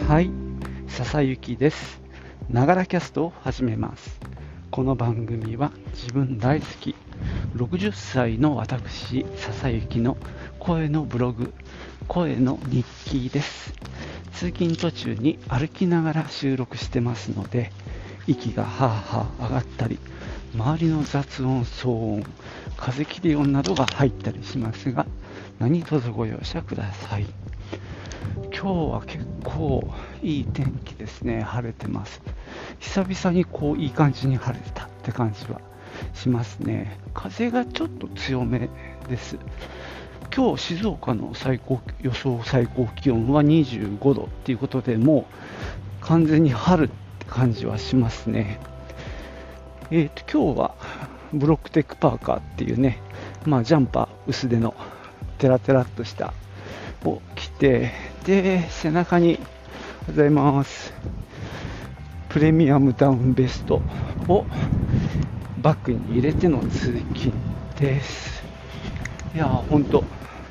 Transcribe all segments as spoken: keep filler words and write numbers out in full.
はい、笹雪です。ながらキャストを始めます。この番組は自分大好きろくじゅっさいの私笹雪の声のブログ、声の日記です。通勤途中に歩きながら収録してますので、息がはぁはぁ上がったり、周りの雑音、騒音、風切り音などが入ったりしますが、何卒ご容赦ください。今日は結構いい天気ですね。晴れてます。久々にこういい感じに晴れたって感じはしますね。風がちょっと強めです。今日静岡の最高予想最高気温はにじゅうごどっていうことで、もう完全に春って感じはしますね。えーと今日はブロックテックパーカーっていうね、まあジャンパー薄手のテラテラっとしたを着て、で背中にございますプレミアムダウンベストをバッグに入れての通勤です。いやーほんと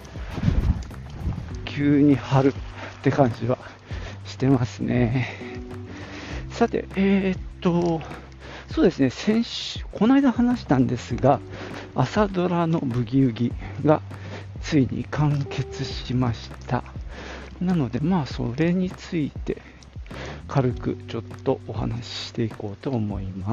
急に春って感じはしてますね。さてえー、っとそうですね、先週この間話したんですが、朝ドラのブギウギがついに完結しました。なのでまあそれについて軽くちょっとお話ししていこうと思います。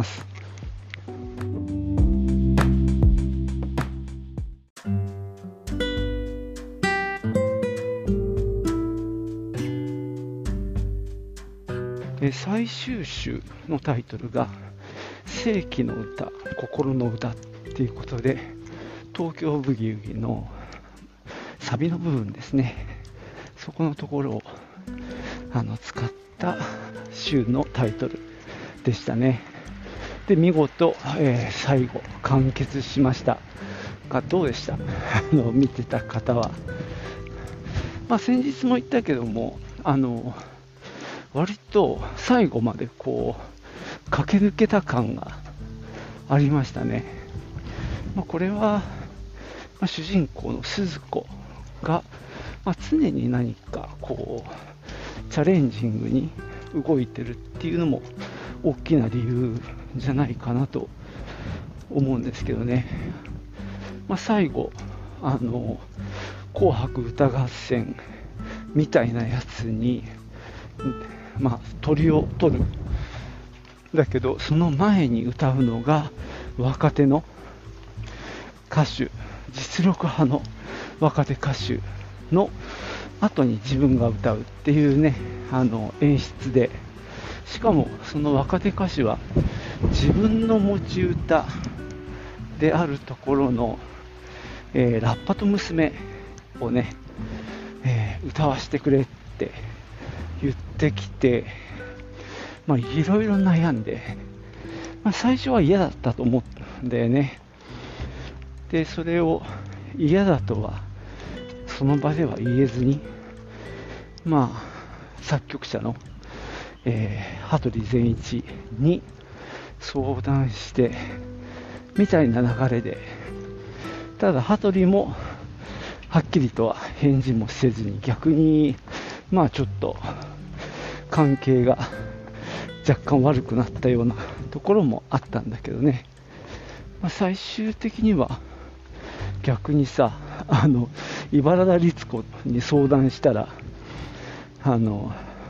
最終週のタイトルが世紀の歌、心の歌っていうことで、東京ブギウギのサビの部分ですね、そこのところをあの使った週のタイトルでしたね。で見事、えー、最後完結しましたが、どうでしたあの見てた方は。まあ、先日も言ったけども、あの割と最後までこう駆け抜けた感がありましたね。まあ、これは、まあ、主人公の鈴子が、まあ、常に何かこうチャレンジングに動いてるっていうのも大きな理由じゃないかなと思うんですけどね。まあ、最後あの紅白歌合戦みたいなやつにまあ鳥を取るだけど、その前に歌うのが若手の歌手、実力派の若手歌手の後に自分が歌うっていうね、あの演出で、しかもその若手歌手は自分の持ち歌であるところの、えー、ラッパと娘をね、えー、歌わせてくれって言ってきて、まあいろいろ悩んで、まあ、最初は嫌だったと思うんだよね。でそれを嫌だとはその場では言えずに、まあ作曲者の、えー、羽鳥善一に相談してみたいな流れで、ただ羽鳥もはっきりとは返事もせずに、逆にまあちょっと関係が若干悪くなったようなところもあったんだけどね。まあ、最終的には逆にさ、あの茨田律子に相談したら、あの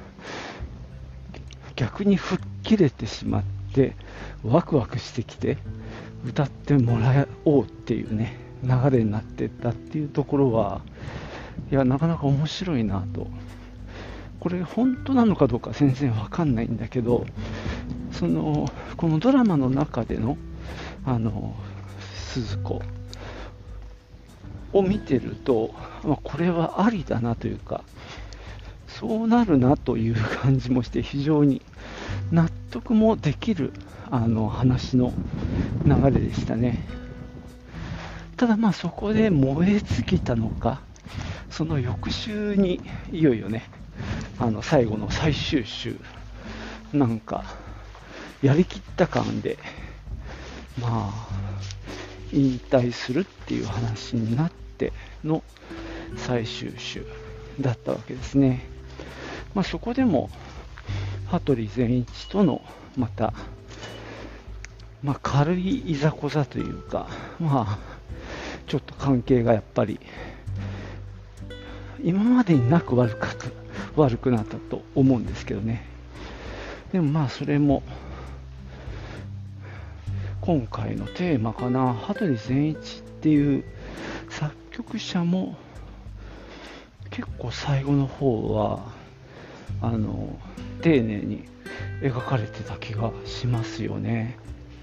逆に吹っ切れてしまってワクワクしてきて歌ってもらおうっていうね流れになってったっていうところは、いやなかなか面白いなと。これ本当なのかどうか全然わかんないんだけど、そのこのドラマの中でのあの鈴子を見てると、まあ、これはありだなというか、そうなるなという感じもして、非常に納得もできるあの話の流れでしたね。ただまあそこで燃え尽きたのか、その翌週にいよいよね、あの最後の最終週、なんかやりきった感でまあ引退するっていう話になっての最終週だったわけですね。 まあ、そこでも羽鳥善一とのまた、まあ、軽いいざこざというか、まあ、ちょっと関係がやっぱり今までになく悪かった悪くなったと思うんですけどね。でもまあそれも今回のテーマかな。羽鳥善一っていう作曲者も結構最後の方はあの丁寧に描かれてた気がしますよね。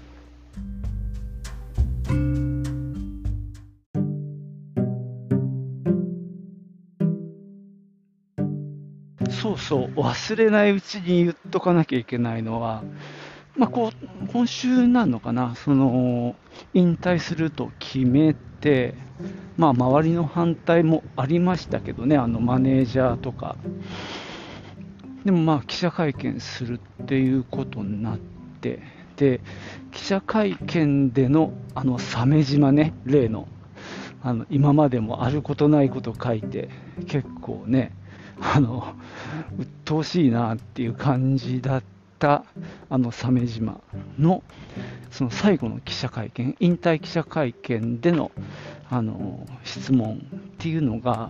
そうそう、忘れないうちに言っとかなきゃいけないのは、まあ、こう今週なのかな、その引退すると決めて、まあ、周りの反対もありましたけどね、あのマネージャーとか。でもまあ記者会見するっていうことになって、で記者会見でのあの鮫島ね、例のあの今までもあることないこと書いて、結構ね、あの鬱陶しいなっていう感じだったあの鮫島のその最後の記者会見、引退記者会見でのあの質問っていうのが、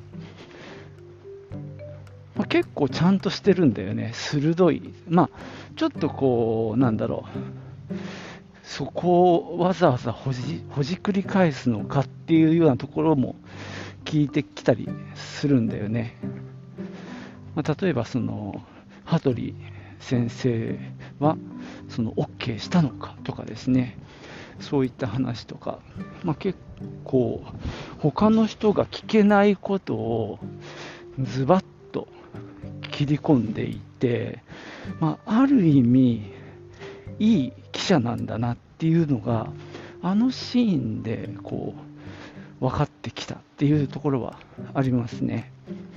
まあ、結構ちゃんとしてるんだよね。鋭い、まあちょっとこうなんだろう、そこをわざわざほじほじくり返すのかっていうようなところも聞いてきたりするんだよね。まあ、例えばその羽鳥先生はその OK したのかとかですね、そういった話とか、まあ、結構他の人が聞けないことをズバッと切り込んでいて、まあ、ある意味いい記者なんだなっていうのがあのシーンでこう分かってきたっていうところはありますね。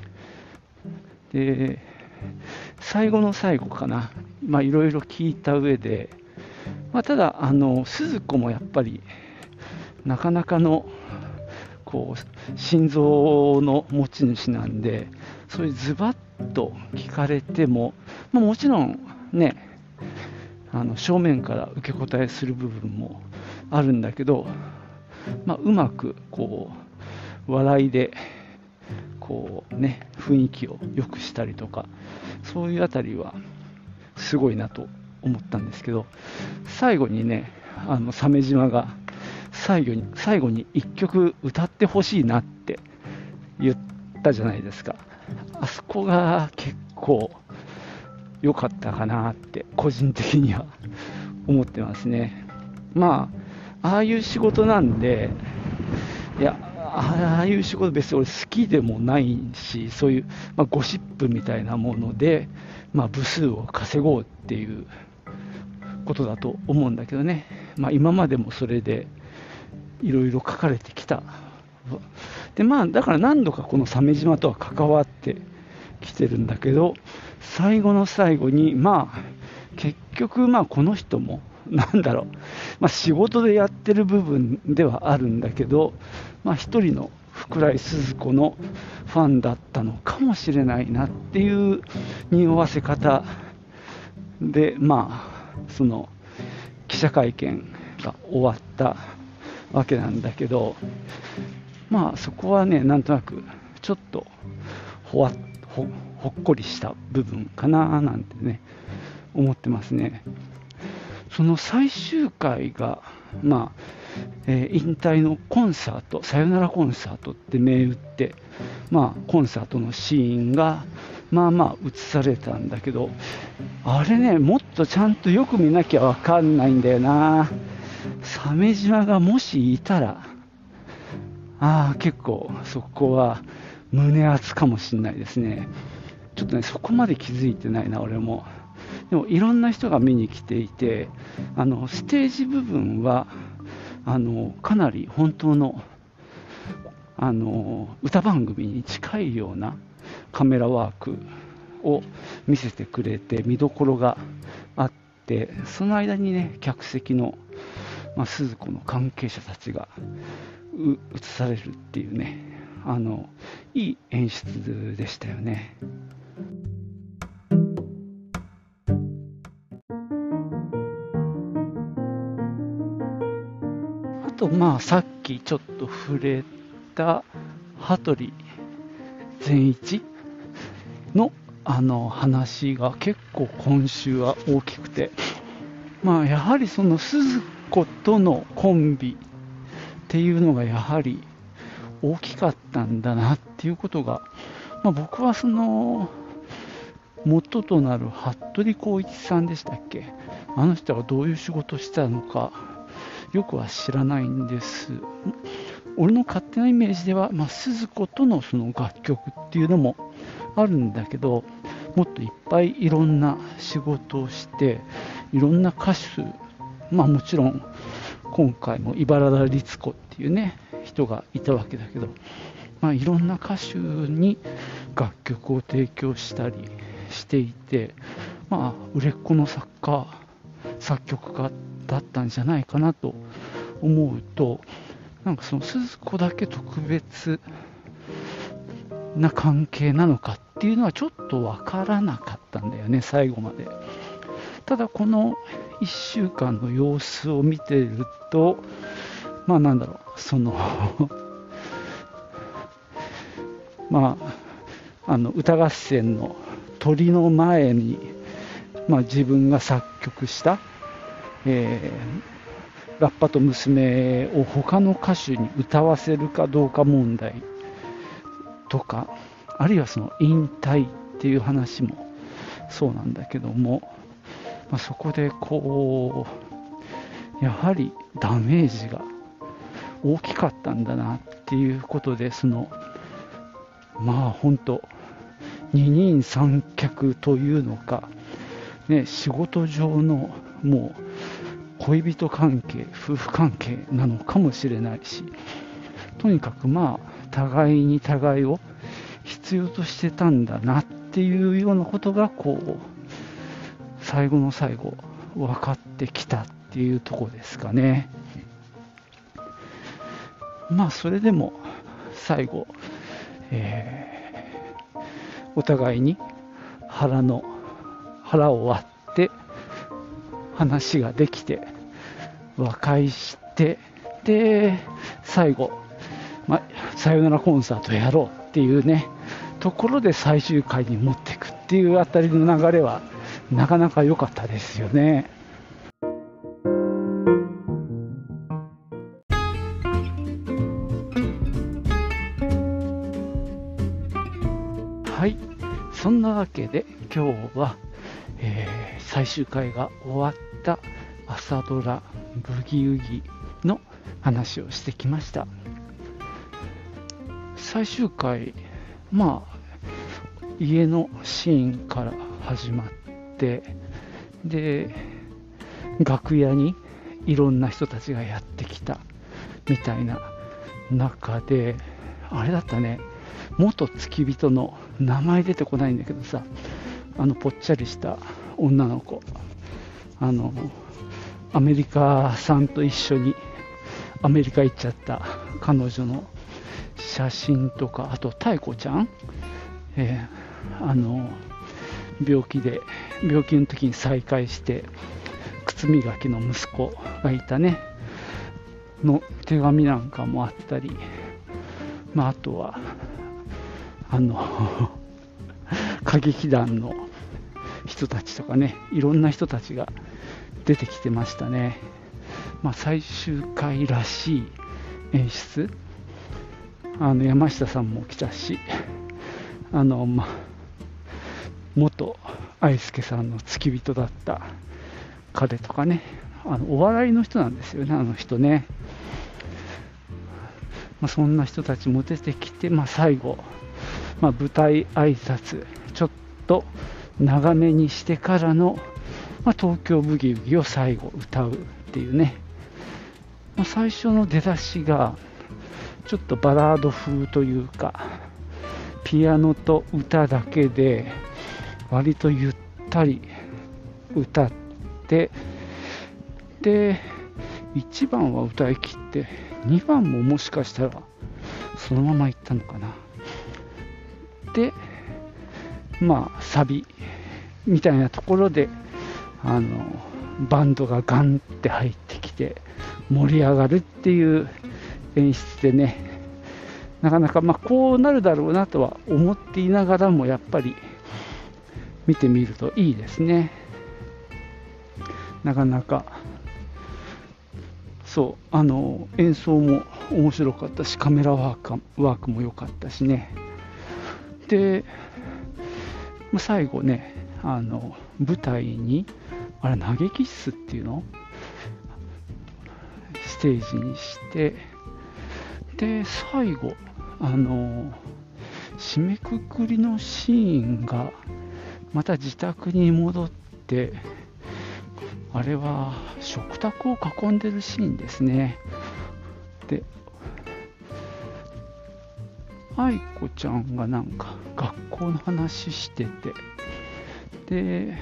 で最後の最後かな、まあいろいろ聞いた上で、まあ、ただあの鈴子もやっぱりなかなかのこう心臓の持ち主なんで、そういうズバッと聞かれても、まあ、もちろんね、あの正面から受け答えする部分もあるんだけど、まあ、うまくこう笑いでこうね、雰囲気を良くしたりとか、そういうあたりはすごいなと思ったんですけど、最後にね、あの鮫島が最後に最後にいっきょく歌ってほしいなって言ったじゃないですか。あそこが結構良かったかなって個人的には思ってますね。まあああいう仕事なんで、いやああいう仕事別に俺好きでもないし、そういう、まあ、ゴシップみたいなもので、まあ、部数を稼ごうっていうことだと思うんだけどね、まあ、今までもそれでいろいろ書かれてきた。でまあだから何度かこの鮫島とは関わってきてるんだけど、最後の最後にまあ結局まあこの人もなんだろう、まあ、仕事でやってる部分ではあるんだけど、まあ、一人の福来スズ子のファンだったのかもしれないなっていう匂わせ方で、まあその記者会見が終わったわけなんだけど、まあそこはね、なんとなくちょっとほわほほっこりした部分かななんてね思ってますね。その最終回が、まあえー、引退のコンサート、さよならコンサートって銘打って、まあ、コンサートのシーンがまあまあ映されたんだけど、あれね、もっとちゃんとよく見なきゃ分かんないんだよな。鮫島がもしいたら、ああ結構そこは胸熱かもしれないですね。ちょっとねそこまで気づいてないな俺も。でもいろんな人が見に来ていて、あのステージ部分はあのかなり本当のあの歌番組に近いようなカメラワークを見せてくれて、見どころがあって、その間にね客席の、まあ、鈴子の関係者たちが映されるっていうね、あのいい演出でしたよね。 とまあさっきちょっと触れた羽鳥善一のあの話が結構今週は大きくて、まあやはりその鈴子とのコンビっていうのがやはり大きかったんだなっていうことが、まあ、僕はその元となる服部浩一さんでしたっけ、あの人がどういう仕事をしたのかよくは知らないんです。俺の勝手なイメージでは、まあ、鈴子とのその楽曲っていうのもあるんだけど、もっといっぱいいろんな仕事をしていろんな歌手、まあもちろん今回も茨田律子っていうね人がいたわけだけど、まあ、いろんな歌手に楽曲を提供したりしていて、まあ売れっ子の作家作曲家だったんじゃないかなと思うと、なんかその鈴子だけ特別な関係なのかっていうのはちょっとわからなかったんだよね、最後まで。ただこのいっしゅうかんの様子を見てると、まあなんだろう、そのまああの歌合戦の鳥の前に、まあ、自分が作曲した、えー、ラッパと娘を他の歌手に歌わせるかどうか問題とか、あるいはその引退っていう話もそうなんだけども、まあ、そこでこうやはりダメージが大きかったんだなっていうことで、そのまあ本当二人三脚というのか、ね、仕事上のもう恋人関係夫婦関係なのかもしれないし、とにかくまあ互いに互いを必要としてたんだなっていうようなことがこう最後の最後分かってきたっていうところですかね。まあそれでも最後、えー、お互いに腹の腹を割って話ができて和解して、で最後、まあ、さよならコンサートやろうっていうねところで最終回に持っていくっていうあたりの流れはなかなか良かったですよね。はい、そんなわけで今日は、えー、最終回が終わった朝ドラブギウギの話をしてきました。最終回、まあ家のシーンから始まって、で楽屋にいろんな人たちがやってきたみたいな中で、あれだったね、元付き人の名前出てこないんだけどさ、あのぽっちゃりした女の子、あのアメリカさんと一緒にアメリカ行っちゃった彼女の写真とか、あと妙子ちゃん、えー、あの病気で病気の時に再会して靴磨きの息子がいたねの手紙なんかもあったり、まあ、あとはあの歌劇団の人たちとかね、いろんな人たちが出てきてましたね。まあ、最終回らしい演出、あの山下さんも来たし、あの、ま、元愛介さんの付き人だった彼とかね、あのお笑いの人なんですよね、あの人ね。まあ、そんな人たちも出てきて、まあ、最後、まあ、舞台挨拶ちょっと長めにしてからの、まあ、東京ブギウギを最後歌うっていうね、まあ、最初の出だしがちょっとバラード風というか、ピアノと歌だけで割とゆったり歌って、でいちばんは歌い切ってにばんももしかしたらそのまま行ったのかな。でまあサビみたいなところであのバンドがガンって入ってきて、 盛り上がるっていう演出でね、なかなかまあこうなるだろうなとは思っていながらも、やっぱり見てみるといいですね。なかなかそうあの演奏も面白かったし、カメラワークワークも良かったしね。で最後ね、あの舞台にあれ投げキッスっていうのステージにして、で最後あの締めくくりのシーンがまた自宅に戻って、あれは食卓を囲んでるシーンですね。で愛子ちゃんがなんか学校の話してて、で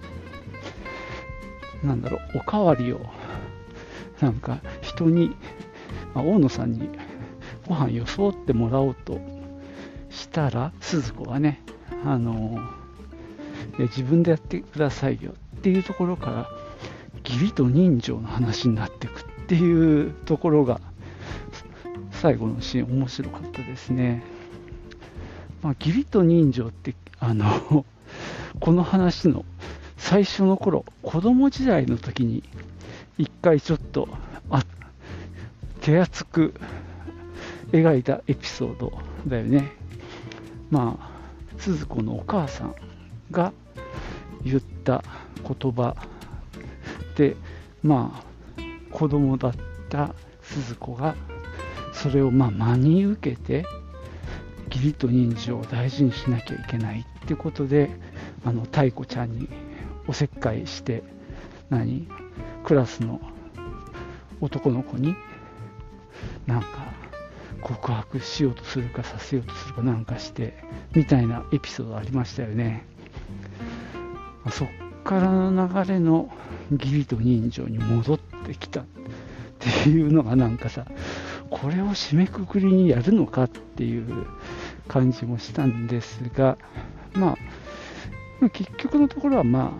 なんだろう、おかわりをなんか人に、まあ、大野さんにご飯装ってもらおうとしたら、鈴子はね、あの自分でやってくださいよっていうところから義理と人情の話になっていくっていうところが最後のシーン面白かったですね。まあ、義理と人情ってあのこの話の最初の頃、子供時代の時に一回ちょっとあ手厚く描いたエピソードだよね。まあ鈴子のお母さんが言った言葉で、まあ子供だった鈴子がそれをまあ真に受けて、義理と人情を大事にしなきゃいけないってことで、あの太子ちゃんにおせっかいして、何クラスの男の子になんか告白しようとするかさせようとするかなんかしてみたいなエピソードありましたよね。そっからの流れの義理と人情に戻ってきたっていうのがなんかさ、これを締めくくりにやるのかっていう感じもしたんですが、まあ結局のところはま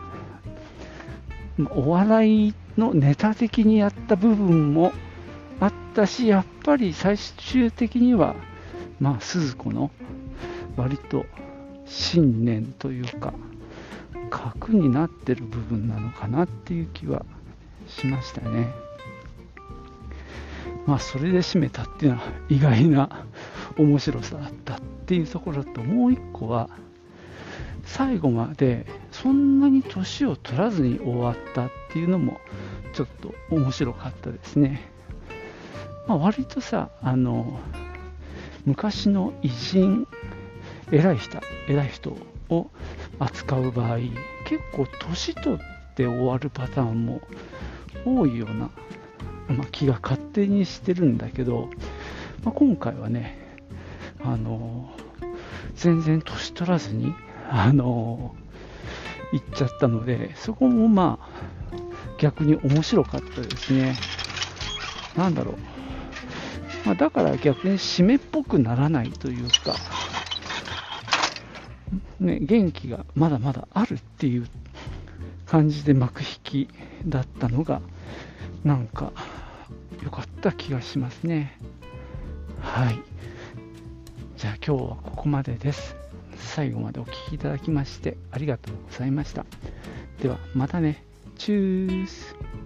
あお笑いのネタ的にやった部分もあったし、やっぱり最終的にはまあ鈴子の割と信念というか核になってる部分なのかなっていう気はしましたね。まあそれで締めたっていうのは意外な面白さだったっていうところと、もう一個は最後までそんなに年を取らずに終わったっていうのもちょっと面白かったですね。まあ、割とさ、あの昔の偉人、偉い人偉い人を扱う場合、結構年取って終わるパターンも多いような、まあ、気が勝手にしてるんだけど、まあ、今回はね、あの全然年取らずにあの行っちゃったので、そこもまあ逆に面白かったですね。なんだろう、まあ、だから逆に締めっぽくならないというか、ね、元気がまだまだあるっていう感じで幕引きだったのがなんか良かった気がしますね。はい、じゃあ今日はここまでです。最後までお聞きいただきましてありがとうございました。ではまたね。チュース。